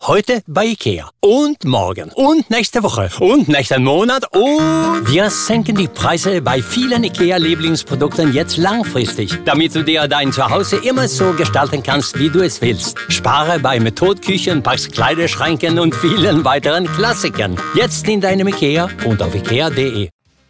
Heute bei Ikea. Und morgen. Und nächste Woche. Und nächsten Monat. Und wir senken die Preise bei vielen Ikea-Lieblingsprodukten jetzt langfristig, damit du dir dein Zuhause immer so gestalten kannst, wie du es willst. Spare bei Methodküchen, Pax Kleiderschränken und vielen weiteren Klassikern. Jetzt in deinem Ikea und auf ikea.de.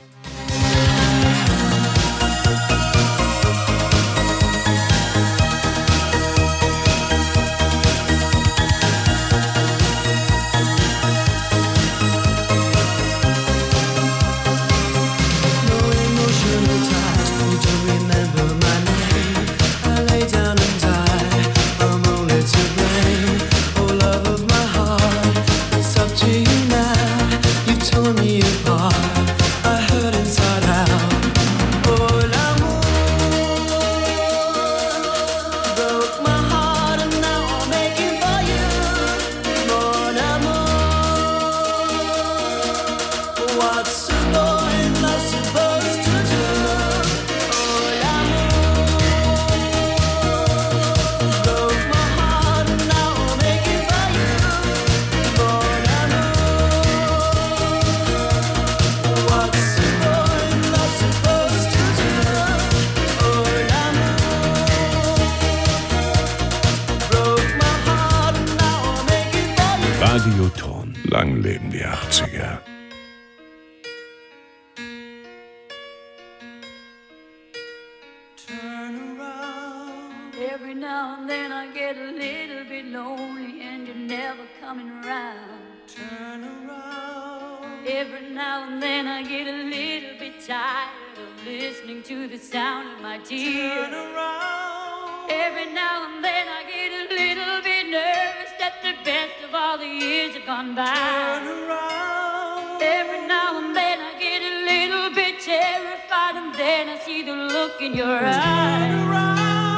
Radioton. Lang leben die 80er. Every now and then I get a little bit lonely and you're never coming around. Turn around. Every now and then I get a little bit tired of listening to the sound of my tears. Turn around. Every now and then I get a little bit nervous that the best of all the years have gone by. Turn around. Every now and then I get a little bit terrified and then I see the look in your eyes. Turn around.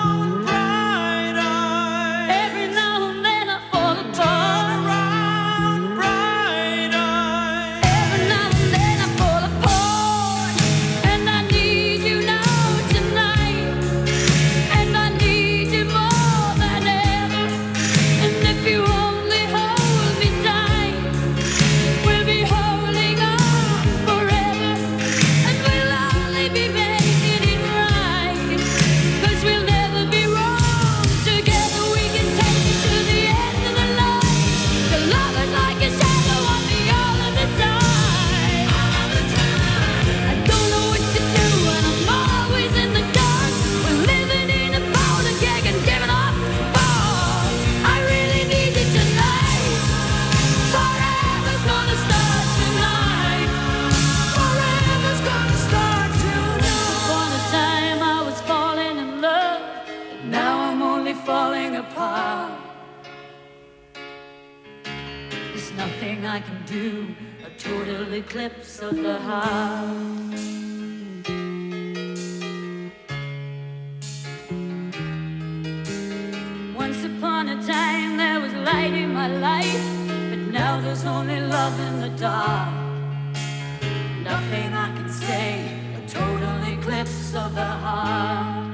I can do a total eclipse of the heart. Once upon a time there was light in my life, but now there's only love in the dark. Nothing I can say, a total eclipse of the heart.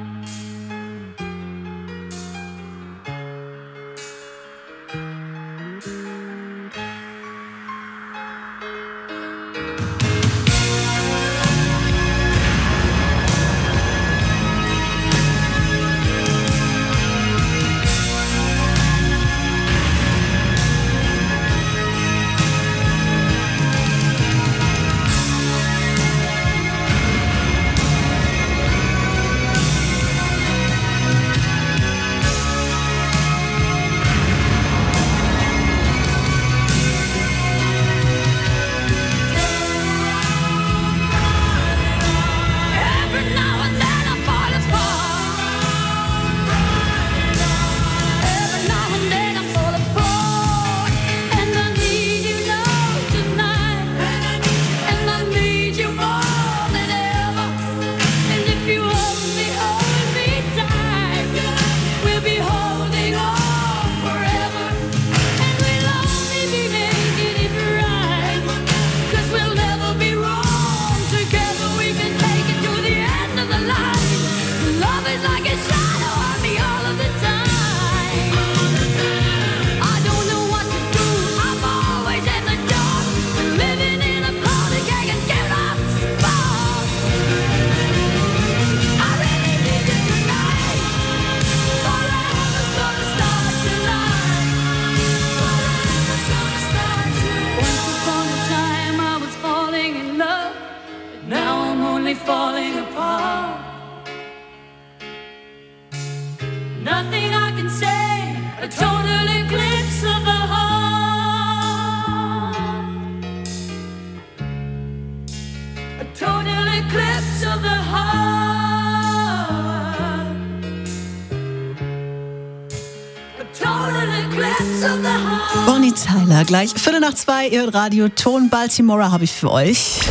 falling apart. Nothing I can say, a total eclipse of the heart. A total eclipse of the heart. A total eclipse of the heart. Bonnie Tyler, gleich 1:45, ihr Radio Ton Baltimore habe ich für euch.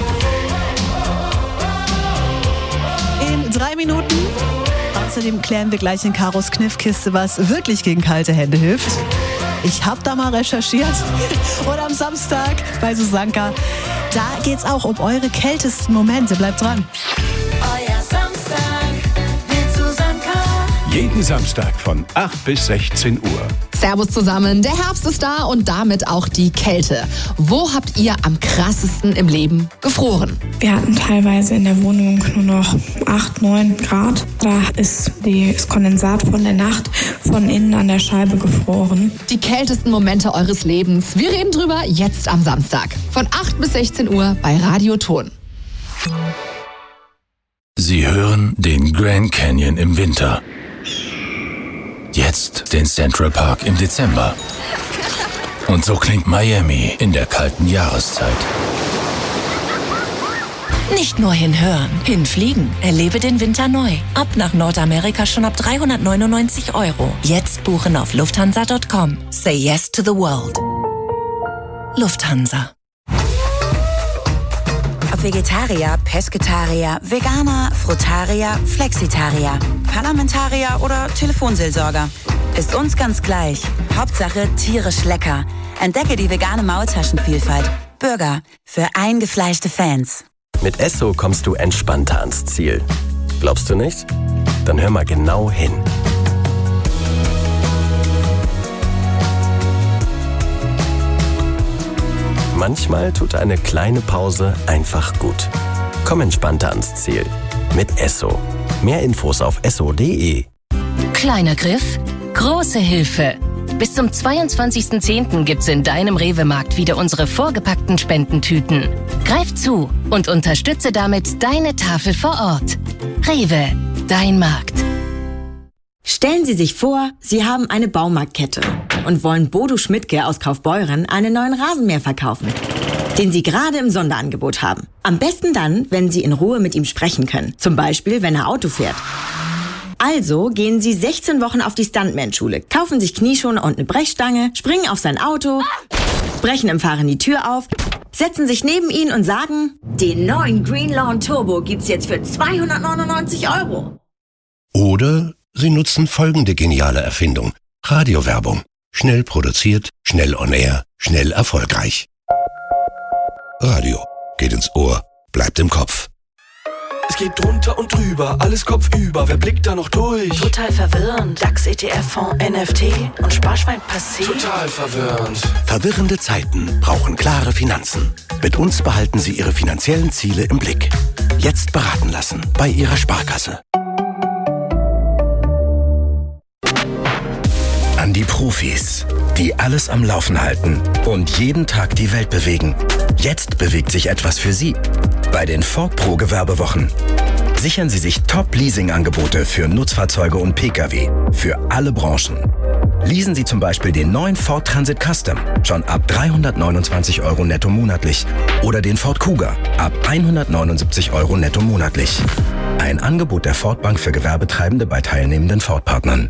In 3 Minuten. Außerdem klären wir gleich in Karos Kniffkiste, was wirklich gegen kalte Hände hilft. Ich habe da mal recherchiert. Und am Samstag bei Susanka, da geht's auch um eure kältesten Momente. Bleibt dran. Euer Samstag mit Susanka. Jeden Samstag von 8 bis 16 Uhr. Servus zusammen, der Herbst ist da und damit auch die Kälte. Wo habt ihr am krassesten im Leben gefroren? Wir hatten teilweise in der Wohnung nur noch 8, 9 Grad. Da ist das Kondensat von der Nacht von innen an der Scheibe gefroren. Die kältesten Momente eures Lebens. Wir reden drüber jetzt am Samstag. Von 8 bis 16 Uhr bei Radio Ton. Sie hören den Grand Canyon im Winter. Jetzt den Central Park im Dezember. Und so klingt Miami in der kalten Jahreszeit. Nicht nur hinhören, hinfliegen. Erlebe den Winter neu. Ab nach Nordamerika schon ab 399 €. Jetzt buchen auf lufthansa.com. Say yes to the world. Lufthansa. Ob Vegetarier, Pesketarier, Veganer, Frutarier, Flexitarier, Parlamentarier oder Telefonseelsorger. Ist uns ganz gleich. Hauptsache tierisch lecker. Entdecke die vegane Maultaschenvielfalt. Burger für eingefleischte Fans. Mit Esso kommst du entspannter ans Ziel. Glaubst du nicht? Dann hör mal genau hin. Manchmal tut eine kleine Pause einfach gut. Komm entspannter ans Ziel. Mit Esso. Mehr Infos auf esso.de. Kleiner Griff, große Hilfe. Bis zum 22.10. gibt's in deinem Rewe-Markt wieder unsere vorgepackten Spendentüten. Greif zu und unterstütze damit deine Tafel vor Ort. Rewe, dein Markt. Stellen Sie sich vor, Sie haben eine Baumarktkette und wollen Bodo Schmidtke aus Kaufbeuren einen neuen Rasenmäher verkaufen, den Sie gerade im Sonderangebot haben. Am besten dann, wenn Sie in Ruhe mit ihm sprechen können. Zum Beispiel, wenn er Auto fährt. Also gehen Sie 16 Wochen auf die Stuntman-Schule, kaufen sich Knieschoner und eine Brechstange, springen auf sein Auto, brechen im Fahren die Tür auf, setzen sich neben ihn und sagen, den neuen Greenlawn Turbo gibt's jetzt für 299 €. Oder Sie nutzen folgende geniale Erfindung. Radiowerbung. Schnell produziert, schnell on air, schnell erfolgreich. Radio. Geht ins Ohr, bleibt im Kopf. Es geht drunter und drüber, alles kopfüber, wer blickt da noch durch? Total verwirrend, DAX, ETF-Fonds, NFT und Sparschwein passé. Total verwirrend. Verwirrende Zeiten brauchen klare Finanzen. Mit uns behalten Sie Ihre finanziellen Ziele im Blick. Jetzt beraten lassen bei Ihrer Sparkasse. An die Profis, die alles am Laufen halten und jeden Tag die Welt bewegen. Jetzt bewegt sich etwas für Sie. Bei den Ford Pro Gewerbewochen. Sichern Sie sich Top-Leasing-Angebote für Nutzfahrzeuge und Pkw. Für alle Branchen. Leasen Sie zum Beispiel den neuen Ford Transit Custom schon ab 329 € netto monatlich oder den Ford Kuga ab 179 € netto monatlich. Ein Angebot der Ford Bank für Gewerbetreibende bei teilnehmenden Ford-Partnern.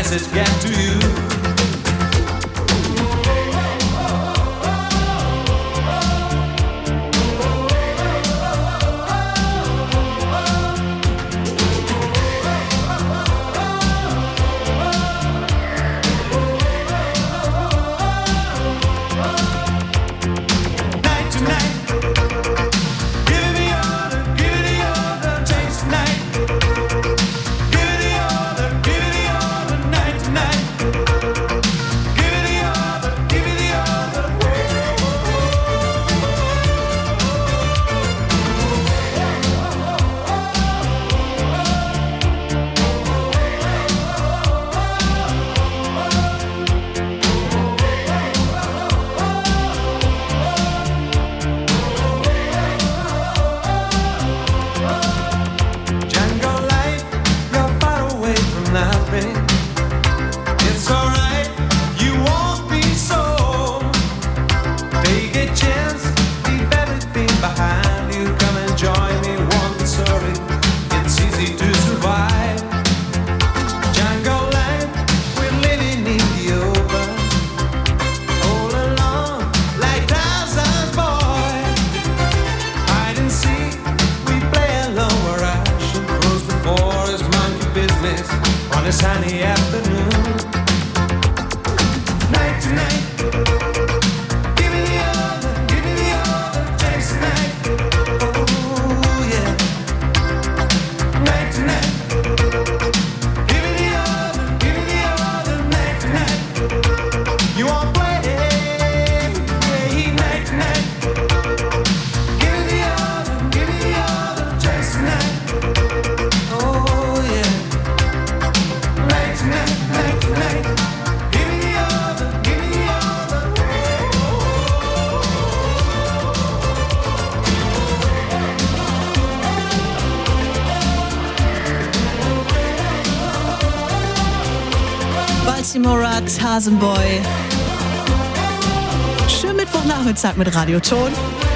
message get to you? Baltimora Tarzanboy. Schönen Mittwochnachmittag mit Radioton.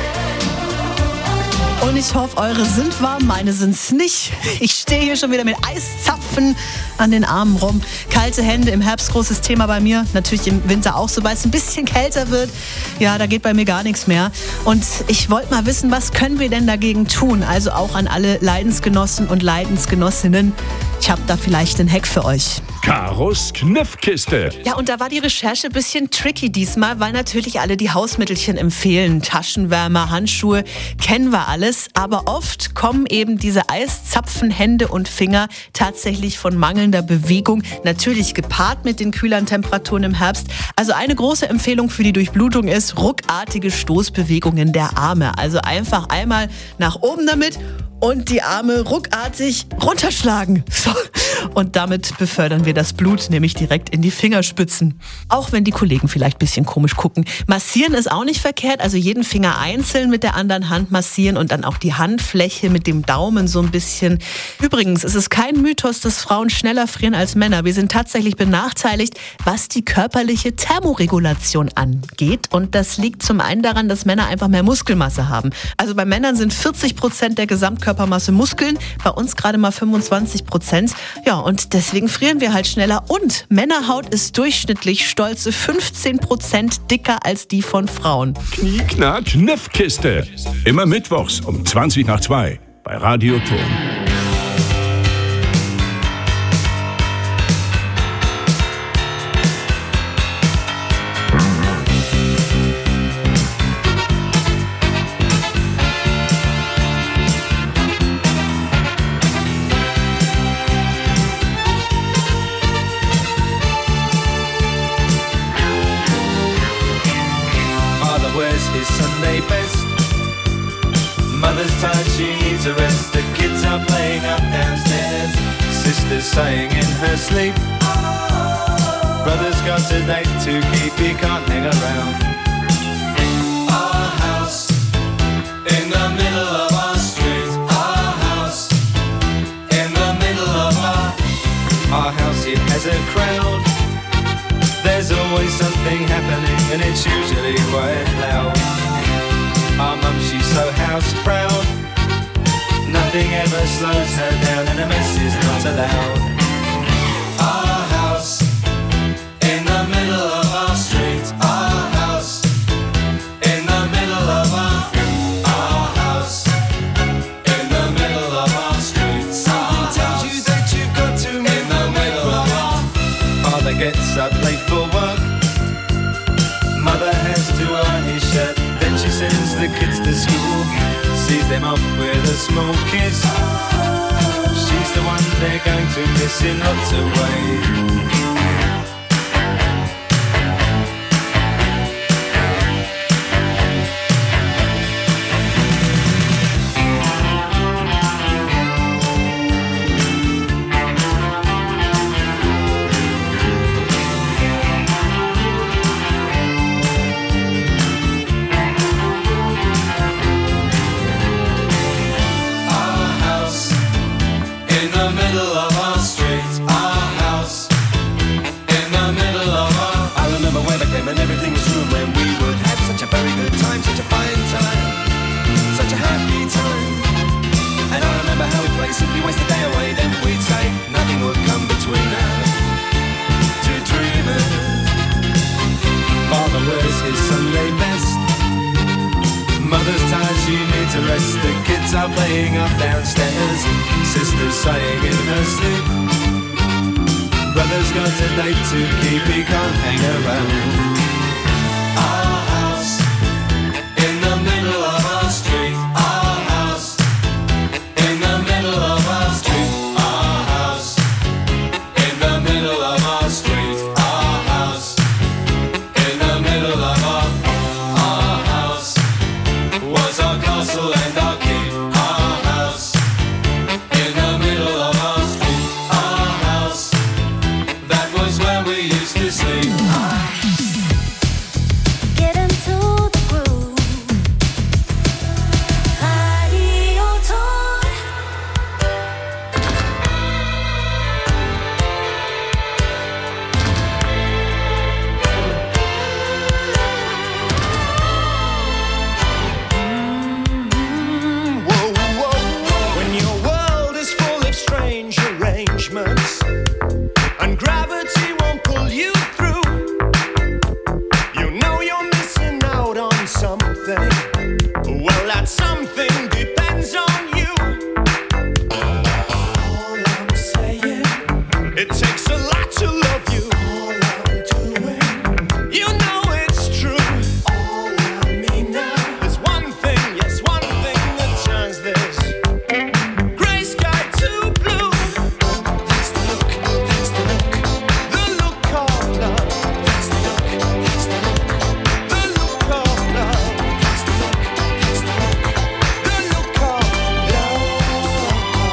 Und ich hoffe, eure sind warm, meine sind's nicht. Ich stehe hier schon wieder mit Eiszapfen an den Armen rum. Kalte Hände im Herbst, großes Thema bei mir. Natürlich im Winter auch, sobald es ein bisschen kälter wird. Ja, da geht bei mir gar nichts mehr. Und ich wollte mal wissen, was können wir denn dagegen tun? Also auch an alle Leidensgenossen und Leidensgenossinnen. Ich habe da vielleicht einen Hack für euch. Karos Kniffkiste. Ja, und da war die Recherche ein bisschen tricky diesmal, weil natürlich alle die Hausmittelchen empfehlen. Taschenwärmer, Handschuhe, kennen wir alles. Aber oft kommen eben diese Eiszapfen, Hände und Finger tatsächlich von mangelnder Bewegung. Natürlich gepaart mit den kühleren Temperaturen im Herbst. Also eine große Empfehlung für die Durchblutung ist ruckartige Stoßbewegungen der Arme. Also einfach einmal nach oben damit und die Arme ruckartig runterschlagen. So. Und damit befördern wir das Blut nämlich direkt in die Fingerspitzen. Auch wenn die Kollegen vielleicht ein bisschen komisch gucken. Massieren ist auch nicht verkehrt, also jeden Finger einzeln mit der anderen Hand massieren und dann auch die Handfläche mit dem Daumen so ein bisschen. Übrigens, es ist kein Mythos, dass Frauen schneller frieren als Männer. Wir sind tatsächlich benachteiligt, was die körperliche Thermoregulation angeht. Und das liegt zum einen daran, dass Männer einfach mehr Muskelmasse haben. Also bei Männern sind 40% der Gesamtkörpermasse Muskeln, bei uns gerade mal 25%. Ja, und deswegen frieren wir halt schneller. Und Männerhaut ist durchschnittlich stolze 15% dicker als die von Frauen. Knieknack Kniffkiste. Immer mittwochs um 1:20 bei Radioton. Sunday best. Mother's tired, she needs a rest. The kids are playing up downstairs. Sister's sighing in her sleep. Brother's got a date to keep, he can't hang around. Our house in the middle of our street. Our house in the middle of our house. It has a crowd. There's always something happening and it's usually quite loud. Our mum, she's so house proud. Nothing ever slows her down and a mess is not allowed. Our house them off with a small kiss. She's the one they're going to miss in lots of ways. And everything was true when we would have such a very good time, such a fine time, such a happy time. And I remember how we'd play, simply waste the day away. Then we'd say nothing would come between us, two dreamers. Father wears his Sunday best, mother's tired, she needs a rest. The kids are playing up downstairs, sister's sighing in her sleep. Brother's got a date to keep, he can't hang around. Our house in the middle of our street. Our house in the middle of our street. Our house in the middle of our street. Our house in the middle of our house was our castle and our keep. Our house in the middle of our street. Our house, that was where we used to sleep. Get into the groove. Radio Tour. When your world is full of strange arrangements and gravity won't pull you through, you know you're missing out on something. Well, that something depends on you. All I'm saying, it takes a lot to love you. All I'm doing, you know it's true. All I mean now is one thing, yes, one thing that turns this gray sky to blue. That's the look, that's the look, the look of love. That's the look, that's the look, the look of love. That's the look, that's the look, the look of love.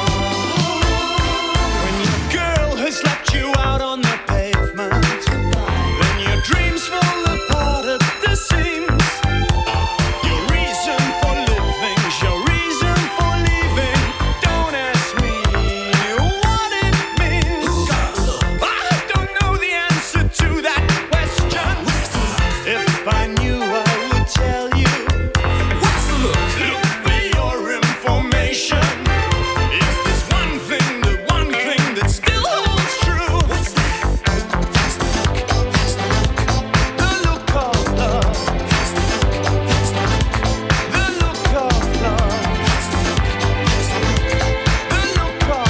When your girl has left you out on the pavement, then your dreams fall apart at the seams. Your reason for living's your reason for leaving. Don't ask me what it means. I don't know the answer to that question. If I knew, I would tell you. What's the look? Look for your information. Is this one thing, the one thing that still holds true? What's that? That's the look, that's the look, the look of love. That's the look, that's the look, the look of love. That's the look, that's the look, the look of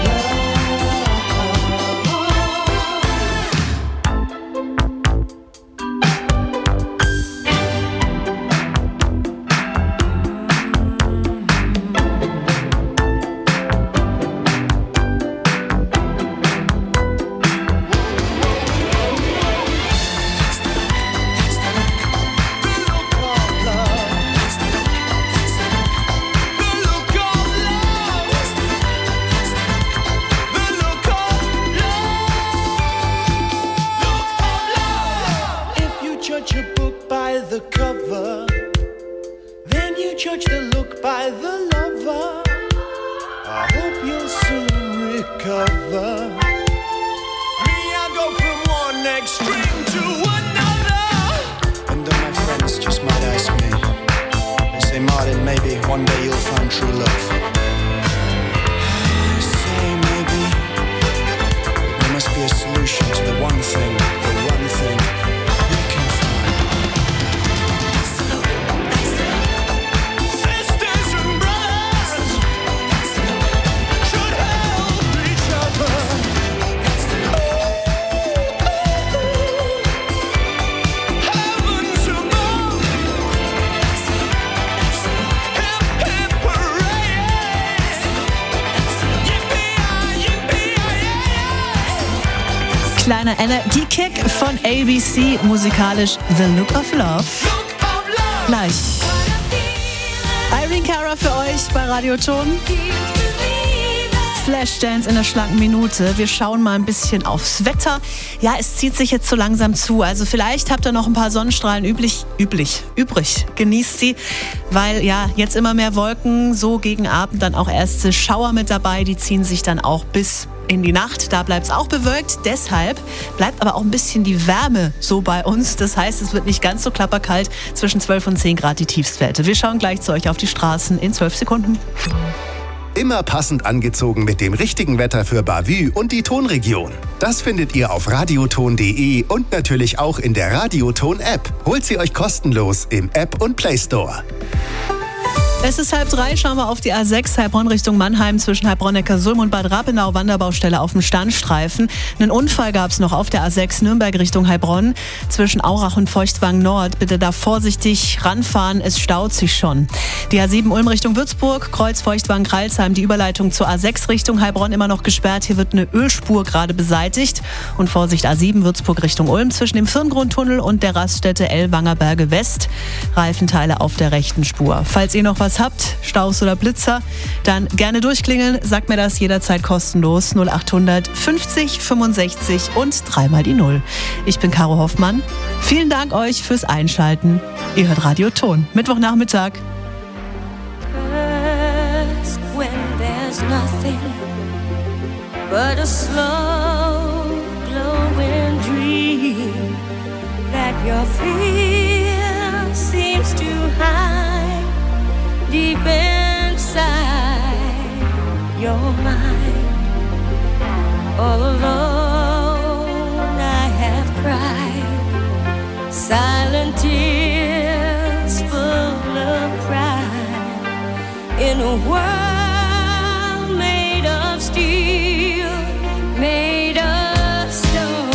If you judge a book by the cover, then you judge the look by the lover. I hope you'll soon recover. Me, I go from one extreme to another. And all my friends just might ask me. They say, Martin, maybe one day you'll find true love. I say maybe, but there must be a solution to the one thing we can find. Sisters and brothers should help each other. Heavens above, hip hip hooray. Kleiner Energiekick von ABC, musikalisch The Look of Love. Gleich. Irene Cara für euch bei Radio Ton. Flashdance in der schlanken Minute. Wir schauen mal ein bisschen aufs Wetter. Ja, es zieht sich jetzt so langsam zu. Also vielleicht habt ihr noch ein paar Sonnenstrahlen übrig. Genießt sie, weil ja jetzt immer mehr Wolken, so gegen Abend dann auch erste Schauer mit dabei. Die ziehen sich dann auch bis in die Nacht. Da bleibt es auch bewölkt. Deshalb bleibt aber auch ein bisschen die Wärme so bei uns. Das heißt, es wird nicht ganz so klapperkalt. Zwischen 12 und 10 Grad die Tiefstwerte. Wir schauen gleich zu euch auf die Straßen in 12 Sekunden. Immer passend angezogen mit dem richtigen Wetter für Bavü und die Tonregion. Das findet ihr auf radioton.de und natürlich auch in der Radioton-App. Holt sie euch kostenlos im App und Play Store. Es ist 2:30, schauen wir auf die A6 Heilbronn Richtung Mannheim zwischen Heilbronn-Neckarsulm und Bad Rappenau, Wanderbaustelle auf dem Standstreifen. Einen Unfall gab es noch auf der A6 Nürnberg Richtung Heilbronn zwischen Aurach und Feuchtwang Nord. Bitte da vorsichtig ranfahren, es staut sich schon. Die A7 Ulm Richtung Würzburg, Kreuz Feuchtwang-Kreilsheim, die Überleitung zur A6 Richtung Heilbronn immer noch gesperrt. Hier wird eine Ölspur gerade beseitigt. Und Vorsicht A7 Würzburg Richtung Ulm zwischen dem Firngrundtunnel und der Raststätte Ellwanger Berge West. Reifenteile auf der rechten Spur. Falls ihr noch was habt, Staus oder Blitzer, dann gerne durchklingeln. Sagt mir das jederzeit kostenlos. 0800 50 65 und 3 mal die 0. Ich bin Caro Hoffmann. Vielen Dank euch fürs Einschalten. Ihr hört Radio Ton. Mittwochnachmittag. First, when there's nothing but a slow glowing dream that your fear seems to hide deep inside your mind. All alone I have cried silent tears full of pride in a world made of steel, made of stone.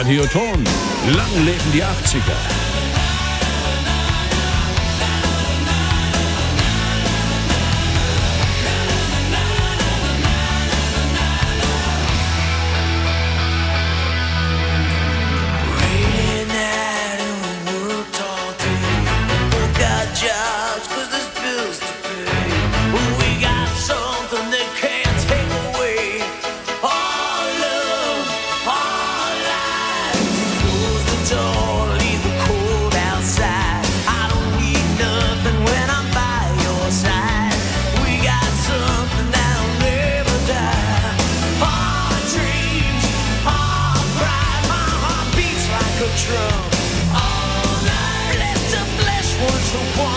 Radioton. Lang leben die 80er. Flesh to flesh, one to one.